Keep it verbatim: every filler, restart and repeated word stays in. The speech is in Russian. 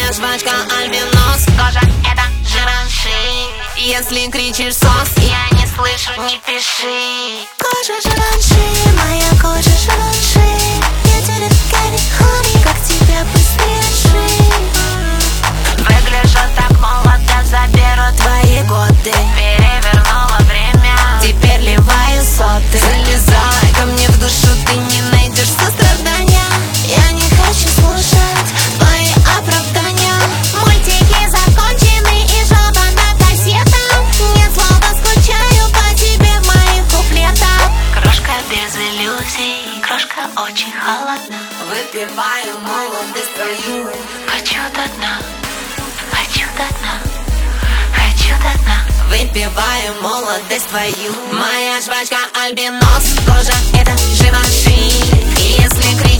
Моя жвачка альбинос, кожа это Живанши. Если кричишь сос, я не слышу, не пиши. Кожа Живанши, моя кожа Живанши. Я тебе Кевин Хони, как тебя быстрее ши. Выгляжу так молодо, заберу твои годы. Перевернула время, теперь ливаю соты. Залезай ко мне в душу, ты не найдешь сострадания. Я не хочу слушать твои оправдания. Мультики закончены и жопа на кассетах. Нет слова, скучаю по тебе в моих куплетах. Крошка без иллюзий, крошка очень холодна. Выпиваю молодость твою, хочу до дна, хочу до дна, хочу до дна. Выпиваю молодость твою. Моя жвачка альбинос, кожа это Живанши. Если кричишь